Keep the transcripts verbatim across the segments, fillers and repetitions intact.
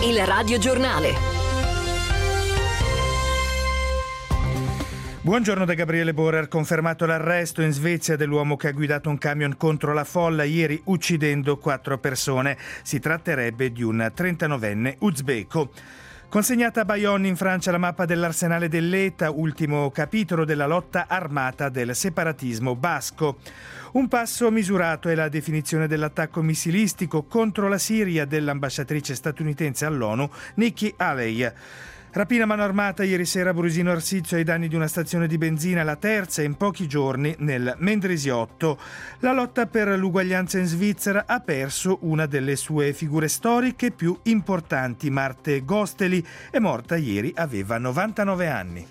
Il radiogiornale. Buongiorno da Gabriele Borer. Confermato l'arresto in Svezia dell'uomo che ha guidato un camion contro la folla ieri uccidendo quattro persone. Si tratterebbe di un trentanovenne uzbeko. Consegnata a Bayonne in Francia la mappa dell'arsenale dell'E T A, ultimo capitolo della lotta armata del separatismo basco. Un passo misurato è la definizione dell'attacco missilistico contro la Siria dell'ambasciatrice statunitense all'ONU Nikki Haley. Rapina a mano armata ieri sera a Brusino Arsizio ai danni di una stazione di benzina, la terza in pochi giorni nel Mendrisiotto. La lotta per l'uguaglianza in Svizzera ha perso una delle sue figure storiche più importanti. Marte Gosteli è morta ieri, aveva novantanove anni.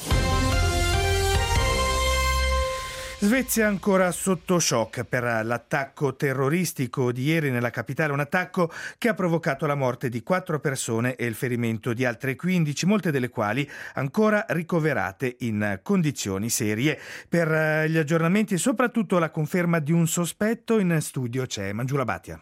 Svezia ancora sotto shock per l'attacco terroristico di ieri nella capitale, un attacco che ha provocato la morte di quattro persone e il ferimento di altre quindici, molte delle quali ancora ricoverate in condizioni serie. Per gli aggiornamenti e soprattutto la conferma di un sospetto, in studio c'è Mangiula Bhatia.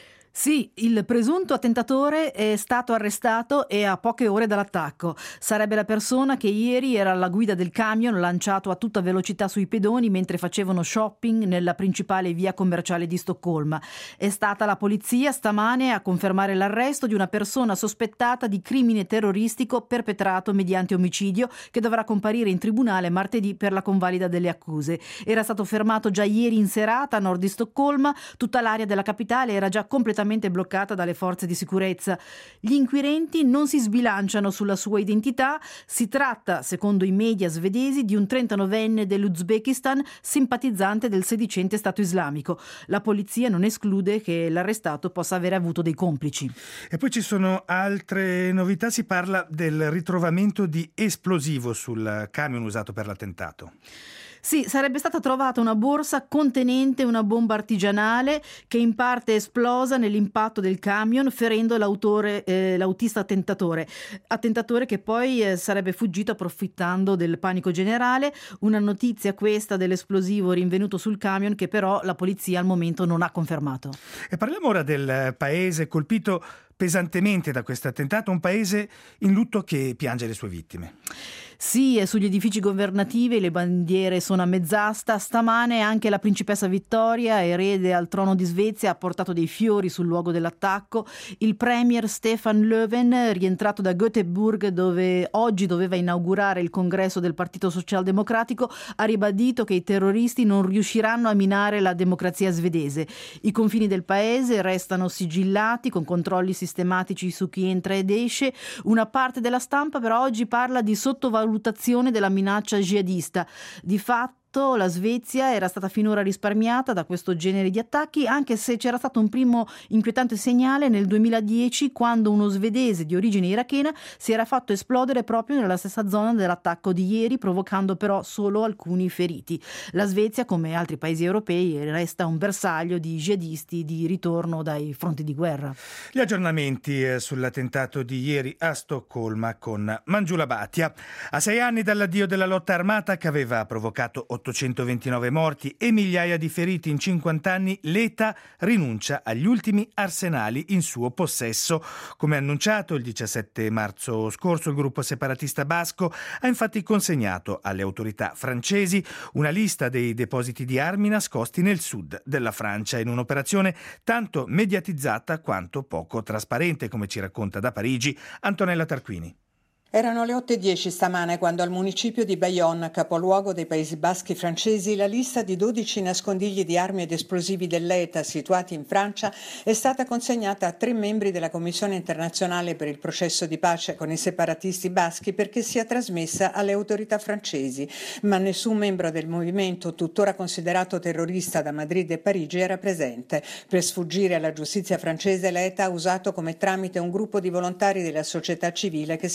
Sì, il presunto attentatore è stato arrestato e a poche ore dall'attacco. Sarebbe la persona che ieri era alla guida del camion lanciato a tutta velocità sui pedoni mentre facevano shopping nella principale via commerciale di Stoccolma. È stata la polizia stamane a confermare l'arresto di una persona sospettata di crimine terroristico perpetrato mediante omicidio che dovrà comparire in tribunale martedì per la convalida delle accuse. Era stato fermato già ieri in serata a nord di Stoccolma. Tutta l'area della capitale era già completamente bloccata dalle forze di sicurezza. Gli inquirenti non si sbilanciano sulla sua identità. Si tratta, secondo i media svedesi, di un trentanovenne dell'Uzbekistan simpatizzante del sedicente Stato islamico. La polizia non esclude che l'arrestato possa avere avuto dei complici. E poi ci sono altre novità. Si parla del ritrovamento di esplosivo sul camion usato per l'attentato. Sì, sarebbe stata trovata una borsa contenente una bomba artigianale che in parte è esplosa nell'impatto del camion, ferendo l'autore, eh, l'autista attentatore. Attentatore che poi eh, sarebbe fuggito approfittando del panico generale. Una notizia questa dell'esplosivo rinvenuto sul camion che però la polizia al momento non ha confermato. E parliamo ora del paese colpito pesantemente da questo attentato, un paese in lutto che piange le sue vittime. Sì, e sugli edifici governativi le bandiere sono a mezz'asta. Stamane anche la principessa Vittoria, erede al trono di Svezia, ha portato dei fiori sul luogo dell'attacco. Il premier Stefan Löfven, rientrato da Göteborg dove oggi doveva inaugurare il congresso del Partito Socialdemocratico, ha ribadito che i terroristi non riusciranno a minare la democrazia svedese. I confini del paese restano sigillati con controlli sistematici su chi entra ed esce. Una parte della stampa però oggi parla di sottovalutazione della minaccia jihadista. Di fatto la Svezia era stata finora risparmiata da questo genere di attacchi, anche se c'era stato un primo inquietante segnale nel duemiladieci quando uno svedese di origine irachena si era fatto esplodere proprio nella stessa zona dell'attacco di ieri, provocando però solo alcuni feriti. La Svezia, come altri paesi europei, resta un bersaglio di jihadisti di ritorno dai fronti di guerra. Gli aggiornamenti sull'attentato di ieri a Stoccolma con Mangiula Bhatia. A sei anni dall'addio della lotta armata che aveva provocato ottocentoventinove morti e migliaia di feriti in cinquanta anni, l'E T A rinuncia agli ultimi arsenali in suo possesso. Come annunciato il diciassette marzo scorso, il gruppo separatista basco ha infatti consegnato alle autorità francesi una lista dei depositi di armi nascosti nel sud della Francia, in un'operazione tanto mediatizzata quanto poco trasparente, come ci racconta da Parigi Antonella Tarquini. Erano le otto e dieci stamane quando al municipio di Bayonne, capoluogo dei Paesi Baschi francesi, la lista di dodici nascondigli di armi ed esplosivi dell'E T A situati in Francia è stata consegnata a tre membri della Commissione internazionale per il processo di pace con i separatisti baschi perché sia trasmessa alle autorità francesi, ma nessun membro del movimento, tuttora considerato terrorista da Madrid e Parigi, era presente. Per sfuggire alla giustizia francese, l'E T A ha usato come tramite un gruppo di volontari della società civile che si fanno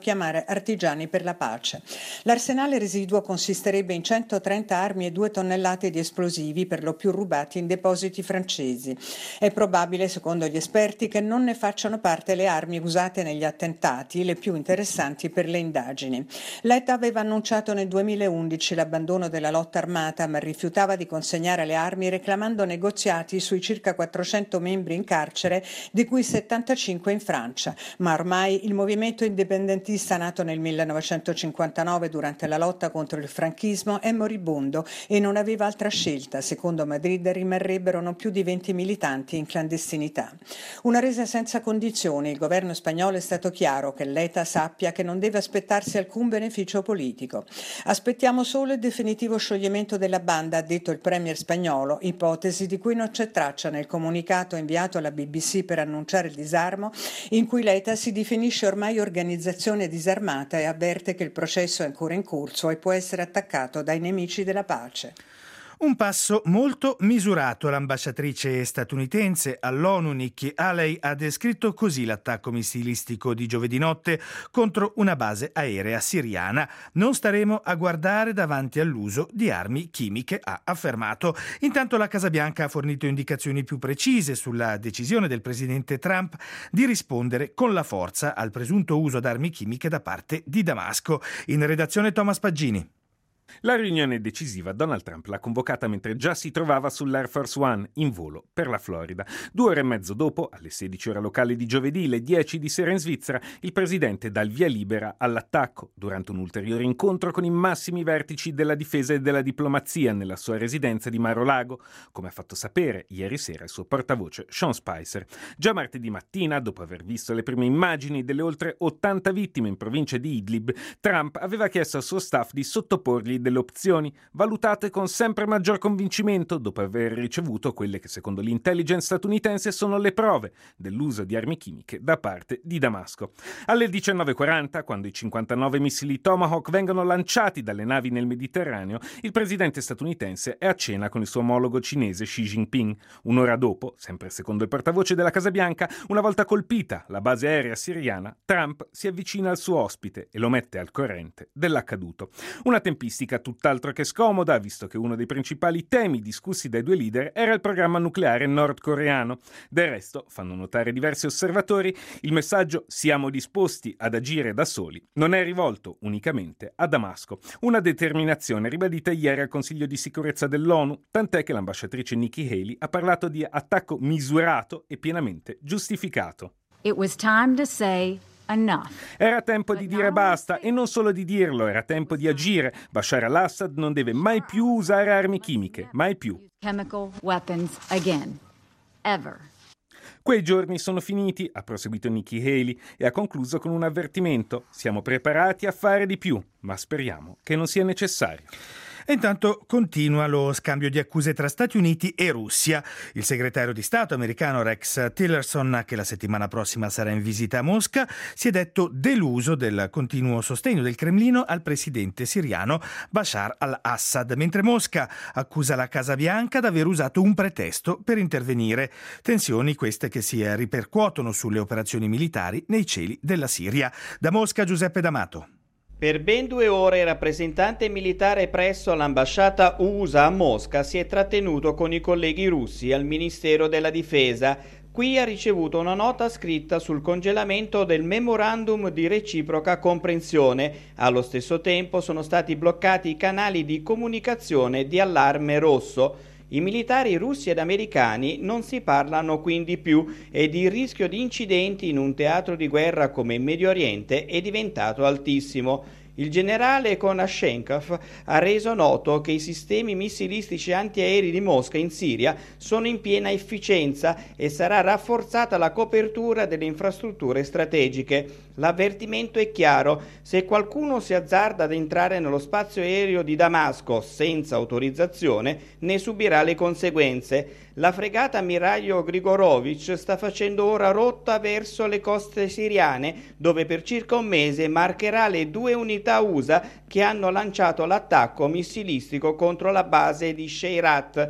chiamare artigiani per la pace. L'arsenale residuo consisterebbe in centotrenta armi e due tonnellate di esplosivi, per lo più rubati in depositi francesi. È probabile, secondo gli esperti, che non ne facciano parte le armi usate negli attentati, le più interessanti per le indagini. Letta aveva annunciato nel duemilaundici l'abbandono della lotta armata, ma rifiutava di consegnare le armi, reclamando negoziati sui circa quattrocento membri in carcere, di cui settantacinque in Francia. Ma ormai il movimento indipendentista, nato nel millenovecentocinquantanove durante la lotta contro il franchismo, è moribondo e non aveva altra scelta. Secondo Madrid rimarrebbero non più di venti militanti in clandestinità. Una resa senza condizioni. Il governo spagnolo è stato chiaro che l'E T A sappia che non deve aspettarsi alcun beneficio politico. Aspettiamo solo il definitivo scioglimento della banda, ha detto il premier spagnolo, ipotesi di cui non c'è traccia nel comunicato inviato alla B B C per annunciare il disarmo, in cui l'E T A si definisce ormai organizzazione disarmata e avverte che il processo è ancora in corso e può essere attaccato dai nemici della pace. Un passo molto misurato. L'ambasciatrice statunitense all'ONU Nikki Haley ha descritto così l'attacco missilistico di giovedì notte contro una base aerea siriana. Non staremo a guardare davanti all'uso di armi chimiche, ha affermato. Intanto la Casa Bianca ha fornito indicazioni più precise sulla decisione del presidente Trump di rispondere con la forza al presunto uso d'armi chimiche da parte di Damasco. In redazione Thomas Paggini. La riunione decisiva Donald Trump l'ha convocata mentre già si trovava sull'Air Force One in volo per la Florida. Due ore e mezzo dopo, alle sedici ore locali di giovedì, le dieci di sera in Svizzera, il presidente dà il via libera all'attacco durante un ulteriore incontro con i massimi vertici della difesa e della diplomazia nella sua residenza di Mar-a-Lago, come ha fatto sapere ieri sera il suo portavoce Sean Spicer. Già martedì mattina, dopo aver visto le prime immagini delle oltre ottanta vittime in provincia di Idlib, Trump aveva chiesto al suo staff di sottoporgli delle opzioni, valutate con sempre maggior convincimento dopo aver ricevuto quelle che secondo l'intelligence statunitense sono le prove dell'uso di armi chimiche da parte di Damasco. Alle diciannove e quaranta, quando i cinquantanove missili Tomahawk vengono lanciati dalle navi nel Mediterraneo, il presidente statunitense è a cena con il suo omologo cinese Xi Jinping. Un'ora dopo, sempre secondo il portavoce della Casa Bianca, una volta colpita la base aerea siriana, Trump si avvicina al suo ospite e lo mette al corrente dell'accaduto. Una tempistica tutt'altro che scomoda, visto che uno dei principali temi discussi dai due leader era il programma nucleare nordcoreano. Del resto, fanno notare diversi osservatori, il messaggio "siamo disposti ad agire da soli" non è rivolto unicamente a Damasco. Una determinazione ribadita ieri al Consiglio di sicurezza dell'ONU, tant'è che l'ambasciatrice Nikki Haley ha parlato di attacco misurato e pienamente giustificato. It was time to say enough. Era tempo di dire basta, e non solo di dirlo, era tempo di agire. Bashar al-Assad non deve mai più usare armi chimiche, mai più. Chemical weapons again. Ever. Quei giorni sono finiti, ha proseguito Nikki Haley, e ha concluso con un avvertimento. Siamo preparati a fare di più, ma speriamo che non sia necessario. E intanto continua lo scambio di accuse tra Stati Uniti e Russia. Il segretario di Stato americano Rex Tillerson, che la settimana prossima sarà in visita a Mosca, si è detto deluso del continuo sostegno del Cremlino al presidente siriano Bashar al-Assad, mentre Mosca accusa la Casa Bianca di aver usato un pretesto per intervenire. Tensioni queste che si ripercuotono sulle operazioni militari nei cieli della Siria. Da Mosca Giuseppe D'Amato. Per ben due ore il rappresentante militare presso l'ambasciata U S A a Mosca si è trattenuto con i colleghi russi al Ministero della Difesa. Qui ha ricevuto una nota scritta sul congelamento del memorandum di reciproca comprensione. Allo stesso tempo sono stati bloccati i canali di comunicazione di allarme rosso. I militari russi ed americani non si parlano quindi più ed il rischio di incidenti in un teatro di guerra come il Medio Oriente è diventato altissimo. Il generale Konashenkov ha reso noto che i sistemi missilistici antiaerei di Mosca in Siria sono in piena efficienza e sarà rafforzata la copertura delle infrastrutture strategiche. L'avvertimento è chiaro: se qualcuno si azzarda ad entrare nello spazio aereo di Damasco senza autorizzazione, ne subirà le conseguenze. La fregata ammiraglio Grigorovic sta facendo ora rotta verso le coste siriane, dove per circa un mese marcherà le due unità U S A che hanno lanciato l'attacco missilistico contro la base di Sheirat.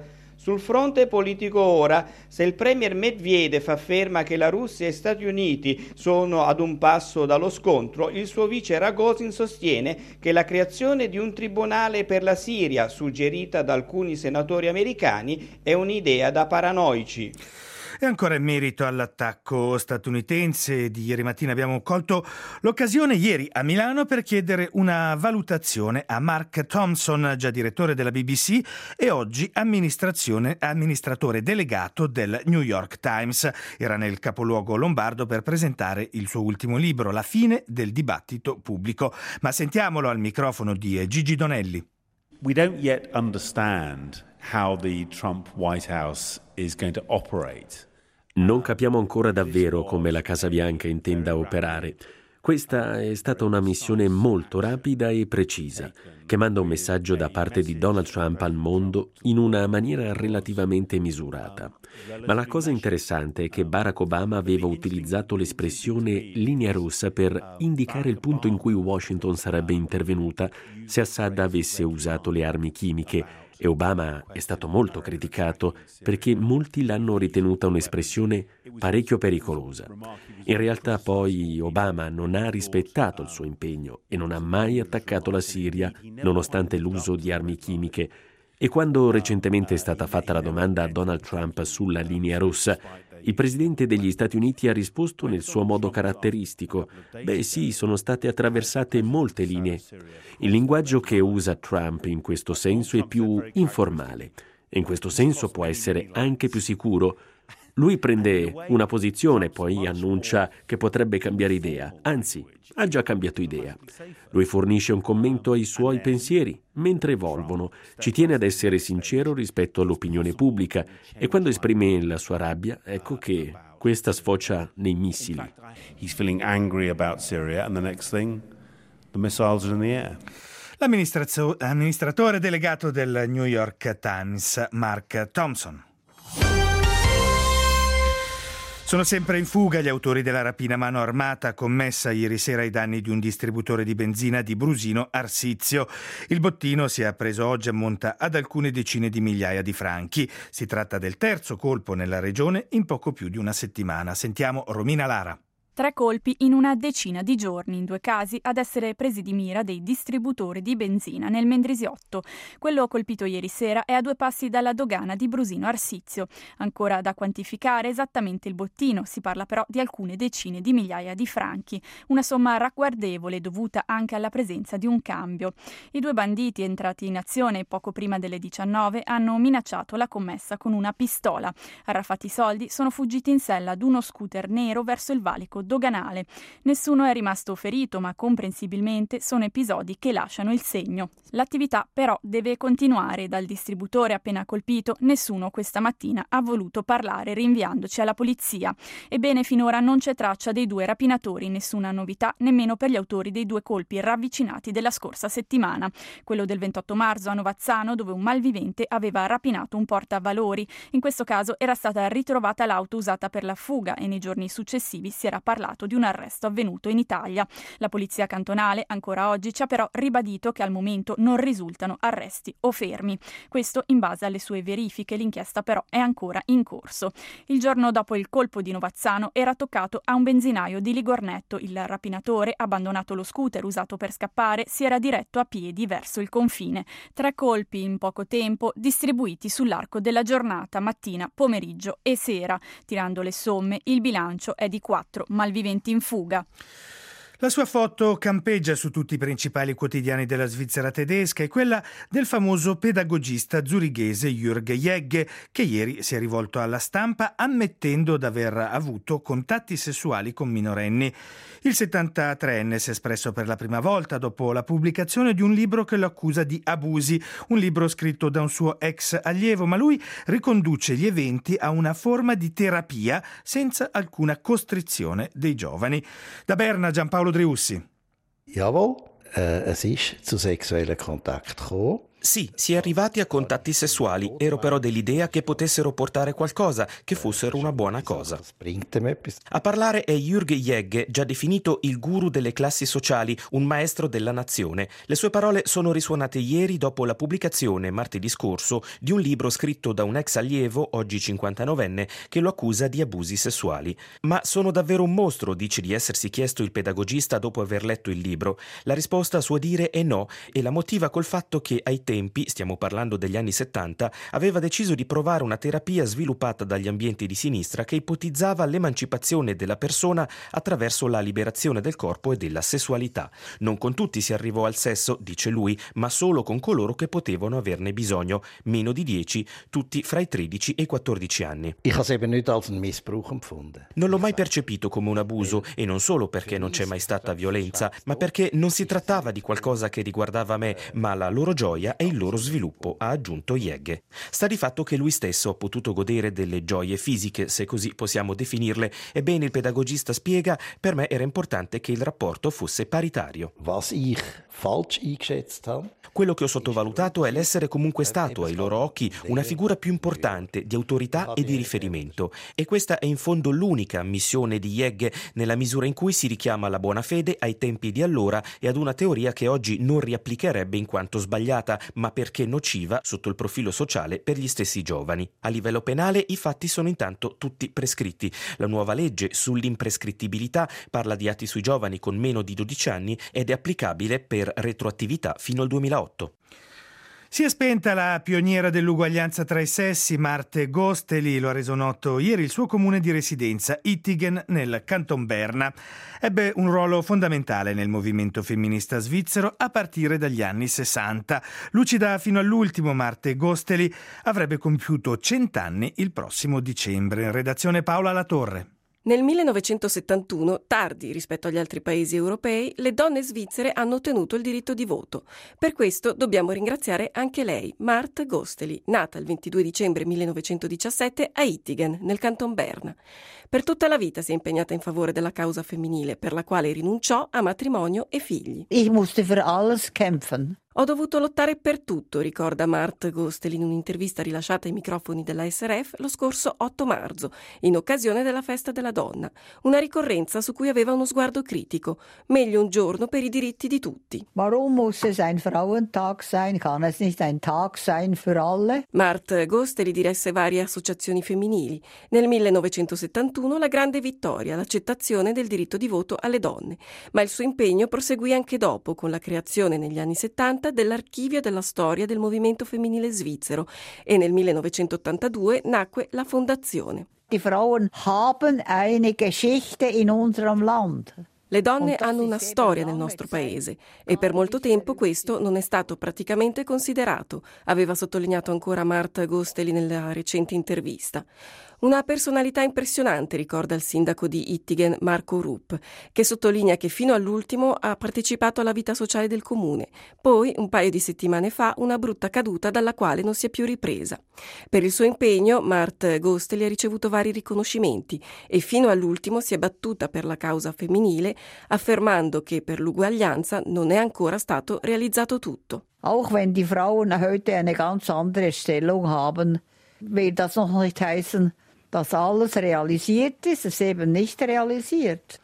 Sul fronte politico ora, se il premier Medvedev afferma che la Russia e gli Stati Uniti sono ad un passo dallo scontro, il suo vice Rogozin sostiene che la creazione di un tribunale per la Siria, suggerita da alcuni senatori americani, è un'idea da paranoici. E ancora in merito all'attacco statunitense di ieri mattina abbiamo colto l'occasione ieri a Milano per chiedere una valutazione a Mark Thompson, già direttore della B B C e oggi amministratore delegato del New York Times. Era nel capoluogo lombardo per presentare il suo ultimo libro, La fine del dibattito pubblico. Ma sentiamolo al microfono di Gigi Donelli. We don't yet understand how the Trump White House is going to operate. Non capiamo ancora davvero come la Casa Bianca intenda operare. Questa è stata una missione molto rapida e precisa, che manda un messaggio da parte di Donald Trump al mondo in una maniera relativamente misurata. Ma la cosa interessante è che Barack Obama aveva utilizzato l'espressione linea rossa per indicare il punto in cui Washington sarebbe intervenuta se Assad avesse usato le armi chimiche. E Obama è stato molto criticato perché molti l'hanno ritenuta un'espressione parecchio pericolosa. In realtà poi Obama non ha rispettato il suo impegno e non ha mai attaccato la Siria nonostante l'uso di armi chimiche. E quando recentemente è stata fatta la domanda a Donald Trump sulla linea rossa, il presidente degli Stati Uniti ha risposto nel suo modo caratteristico: beh sì, sono state attraversate molte linee. Il linguaggio che usa Trump in questo senso è più informale e in questo senso può essere anche più sicuro. Lui prende una posizione, poi annuncia che potrebbe cambiare idea, anzi, ha già cambiato idea. Lui fornisce un commento ai suoi pensieri mentre evolvono, ci tiene ad essere sincero rispetto all'opinione pubblica e quando esprime la sua rabbia, ecco che questa sfocia nei missili. He's feeling angry about Syria and the next thing, the missiles are in the air. L'amministratore delegato del New York Times, Mark Thompson. Sono sempre in fuga gli autori della rapina a mano armata commessa ieri sera ai danni di un distributore di benzina di Brusino Arsizio. Il bottino si è appreso oggi ammonta ad alcune decine di migliaia di franchi. Si tratta del terzo colpo nella regione in poco più di una settimana. Sentiamo Romina Lara. Tre colpi in una decina di giorni, in due casi ad essere presi di mira dei distributori di benzina nel Mendrisiotto. Quello colpito ieri sera è a due passi dalla dogana di Brusino Arsizio. Ancora da quantificare esattamente il bottino, si parla però di alcune decine di migliaia di franchi, una somma ragguardevole dovuta anche alla presenza di un cambio. I due banditi entrati in azione poco prima delle diciannove hanno minacciato la commessa con una pistola. Arraffati i soldi, sono fuggiti in sella ad uno scooter nero verso il valico doganale. Nessuno è rimasto ferito, ma comprensibilmente sono episodi che lasciano il segno. L'attività però deve continuare. Dal distributore appena colpito nessuno questa mattina ha voluto parlare, rinviandoci alla polizia. Ebbene, finora non c'è traccia dei due rapinatori, nessuna novità nemmeno per gli autori dei due colpi ravvicinati della scorsa settimana. Quello del ventotto marzo a Novazzano, dove un malvivente aveva rapinato un portavalori. In questo caso era stata ritrovata l'auto usata per la fuga e nei giorni successivi si era parlato di un arresto avvenuto in Italia. La polizia cantonale ancora oggi ci ha però ribadito che al momento non risultano arresti o fermi. Questo in base alle sue verifiche, l'inchiesta però è ancora in corso. Il giorno dopo il colpo di Novazzano era toccato a un benzinaio di Ligornetto. Il rapinatore, abbandonato lo scooter usato per scappare, si era diretto a piedi verso il confine. Tre colpi in poco tempo, distribuiti sull'arco della giornata, mattina, pomeriggio e sera. Tirando le somme, il bilancio è di quattro malviventi in fuga. La sua foto campeggia su tutti i principali quotidiani della Svizzera tedesca e quella del famoso pedagogista zurighese Jürg Jegge, che ieri si è rivolto alla stampa ammettendo d'aver avuto contatti sessuali con minorenni. Il settantatreenne si è espresso per la prima volta dopo la pubblicazione di un libro che lo accusa di abusi, un libro scritto da un suo ex allievo, ma lui riconduce gli eventi a una forma di terapia senza alcuna costrizione dei giovani. Da Berna, Giampaolo Driussi. Jawohl, äh, es ist zu sexuellen Kontakt gekommen. Sì, si è arrivati a contatti sessuali, ero però dell'idea che potessero portare qualcosa, che fossero una buona cosa. A parlare è Jürg Jegge, già definito il guru delle classi sociali, un maestro della nazione. Le sue parole sono risuonate ieri dopo la pubblicazione, martedì scorso, di un libro scritto da un ex allievo, oggi cinquantanovenne, che lo accusa di abusi sessuali. Ma sono davvero un mostro, dice di essersi chiesto il pedagogista dopo aver letto il libro. La risposta a suo dire è no, e la motiva col fatto che ai tempi, stiamo parlando degli anni settanta, aveva deciso di provare una terapia sviluppata dagli ambienti di sinistra che ipotizzava l'emancipazione della persona attraverso la liberazione del corpo e della sessualità. Non con tutti si arrivò al sesso, dice lui, ma solo con coloro che potevano averne bisogno, meno di dieci, tutti fra i tredici e i quattordici anni. Non l'ho mai percepito come un abuso, e non solo perché non c'è mai stata violenza, ma perché non si trattava di qualcosa che riguardava me, ma la loro gioia e il loro sviluppo, ha aggiunto Jegge. Sta di fatto che lui stesso ha potuto godere delle gioie fisiche, se così possiamo definirle. Ebbene, il pedagogista spiega, per me era importante che il rapporto fosse paritario. Was ich falsch eingeschätzt habe. Quello che ho sottovalutato è l'essere comunque stato, ai loro occhi, una figura più importante, di autorità e di riferimento. E questa è in fondo l'unica missione di Jegge, nella misura in cui si richiama la buona fede ai tempi di allora e ad una teoria che oggi non riapplicherebbe in quanto sbagliata, ma perché nociva sotto il profilo sociale per gli stessi giovani. A livello penale i fatti sono intanto tutti prescritti. La nuova legge sull'imprescrittibilità parla di atti sui giovani con meno di dodici anni ed è applicabile per retroattività fino al duemilaotto. Si è spenta la pioniera dell'uguaglianza tra i sessi, Marte Gosteli, lo ha reso noto ieri il suo comune di residenza, Ittigen, nel Canton Berna. Ebbe un ruolo fondamentale nel movimento femminista svizzero a partire dagli anni sessanta. Lucida fino all'ultimo, Marte Gosteli avrebbe compiuto cent'anni il prossimo dicembre. In redazione Paola Latorre. Nel millenovecentosettantuno, tardi rispetto agli altri paesi europei, le donne svizzere hanno ottenuto il diritto di voto. Per questo dobbiamo ringraziare anche lei, Marte Gosteli, nata il ventidue dicembre millenovecentodiciassette a Ittigen, nel Canton Berna. Per tutta la vita si è impegnata in favore della causa femminile, per la quale rinunciò a matrimonio e figli. Ich musste für alles kämpfen. Ho dovuto lottare per tutto, ricorda Marte Gosteli in un'intervista rilasciata ai microfoni della S R F lo scorso otto marzo, in occasione della festa della donna. Una ricorrenza su cui aveva uno sguardo critico. Meglio un giorno per i diritti di tutti. Warum muss es ein Frauentag sein? Kann es nicht ein Tag sein für alle? Marte Gosteli diresse varie associazioni femminili. Nel millenovecentosettantuno la grande vittoria, l'accettazione del diritto di voto alle donne. Ma il suo impegno proseguì anche dopo, con la creazione negli anni settanta dell'archivio della storia del movimento femminile svizzero, e nel millenovecentottantadue nacque la fondazione. Die Frauen haben eine Geschichte in unserem Land. Le donne hanno una storia nel nostro paese e per molto tempo questo non è stato praticamente considerato, aveva sottolineato ancora Marte Gosteli nella recente intervista. Una personalità impressionante, ricorda il sindaco di Ittigen, Marco Rupp, che sottolinea che fino all'ultimo ha partecipato alla vita sociale del comune. Poi, un paio di settimane fa, una brutta caduta dalla quale non si è più ripresa. Per il suo impegno, Marte Gosteli ha ricevuto vari riconoscimenti e fino all'ultimo si è battuta per la causa femminile, affermando che per l'uguaglianza non è ancora stato realizzato tutto. Auch wenn die Frauen heute eine ganz andere Stellung haben, will das noch nicht heißen, dass alles realisiert ist, es ist eben nicht realisiert.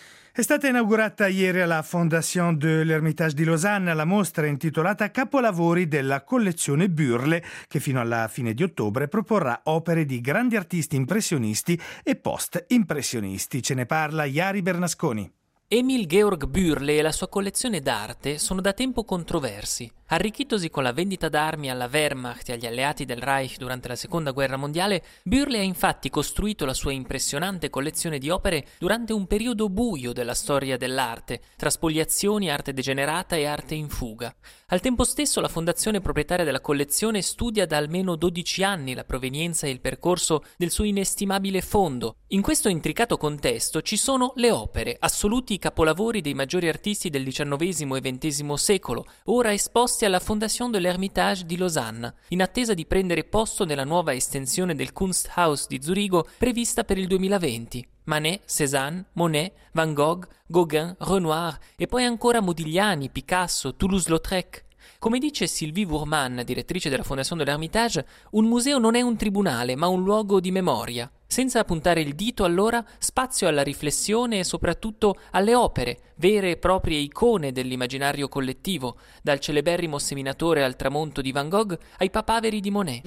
È stata inaugurata ieri alla Fondation de l'Hermitage di Losanna la mostra intitolata Capolavori della collezione Bürle, che fino alla fine di ottobre proporrà opere di grandi artisti impressionisti e post-impressionisti. Ce ne parla Jari Bernasconi. Emil Georg Bürle e la sua collezione d'arte sono da tempo controversi. Arricchitosi con la vendita d'armi alla Wehrmacht e agli alleati del Reich durante la Seconda Guerra Mondiale, Bürle ha infatti costruito la sua impressionante collezione di opere durante un periodo buio della storia dell'arte, tra spoliazioni, arte degenerata e arte in fuga. Al tempo stesso la fondazione proprietaria della collezione studia da almeno dodici anni la provenienza e il percorso del suo inestimabile fondo. In questo intricato contesto ci sono le opere, assoluti capolavori dei maggiori artisti del diciannovesimo e ventesimo secolo, ora esposti alla Fondation de l'Hermitage di Losanna, in attesa di prendere posto nella nuova estensione del Kunsthaus di Zurigo prevista per il duemilaventi. Manet, Cézanne, Monet, Van Gogh, Gauguin, Renoir e poi ancora Modigliani, Picasso, Toulouse-Lautrec. Come dice Sylvie Wourman, direttrice della Fondation de l'Hermitage, un museo non è un tribunale, ma un luogo di memoria. Senza puntare il dito, allora, spazio alla riflessione e soprattutto alle opere, vere e proprie icone dell'immaginario collettivo, dal celeberrimo Seminatore al tramonto di Van Gogh ai papaveri di Monet.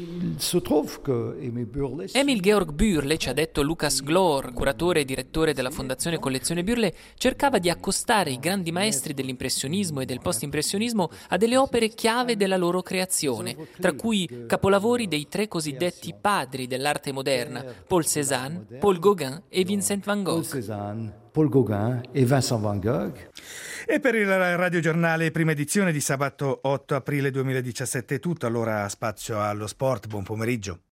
Emil Georg Bürle, ci ha detto Lucas Glor, curatore e direttore della Fondazione Collezione Bürle, cercava di accostare i grandi maestri dell'impressionismo e del post-impressionismo a delle opere chiave della loro creazione, tra cui capolavori dei tre cosiddetti padri dell'arte moderna, Paul Cézanne, Paul Gauguin e Vincent van Gogh. Paul Cézanne, Paul Gauguin e Vincent van Gogh. E per il radiogiornale prima edizione di sabato otto aprile duemiladiciassette è tutto, allora spazio allo sport, buon pomeriggio.